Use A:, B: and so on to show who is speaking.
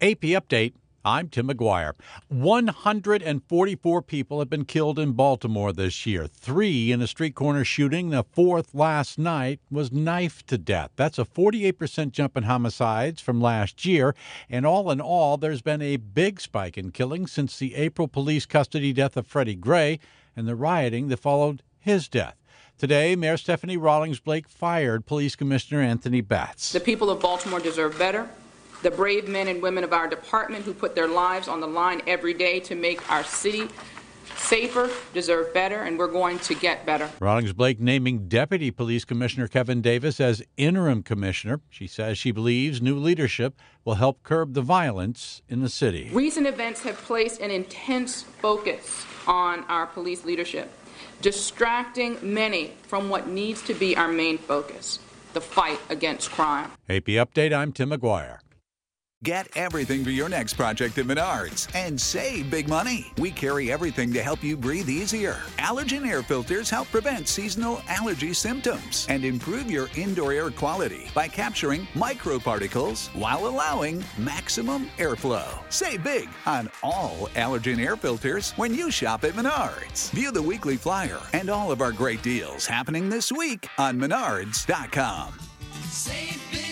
A: AP Update. I'm Tim McGuire. 144 people have been killed in Baltimore this year. 3 in a street corner shooting. The 4th last night was knifed to death. That's a 48% jump in homicides from last year. And all in all, there's been a big spike in killings since the April police custody death of Freddie Gray and the rioting that followed his death. Today, Mayor Stephanie Rawlings Blake fired Police Commissioner Anthony Batts.
B: The people of Baltimore deserve better. The brave men and women of our department who put their lives on the line every day to make our city safer deserve better, and we're going to get better.
A: Rawlings Blake naming Deputy Police Commissioner Kevin Davis as interim commissioner. She says she believes new leadership will help curb the violence in the city.
B: Recent events have placed an intense focus on our police leadership, distracting many from what needs to be our main focus, the fight against crime.
A: AP Update, I'm Tim McGuire.
C: Get everything for your next project at Menards and save big money. We carry everything to help you breathe easier. Allergen air filters help prevent seasonal allergy symptoms and improve your indoor air quality by capturing microparticles while allowing maximum airflow. Save big on all allergen air filters when you shop at Menards. View the weekly flyer and all of our great deals happening this week on Menards.com.
D: Save big.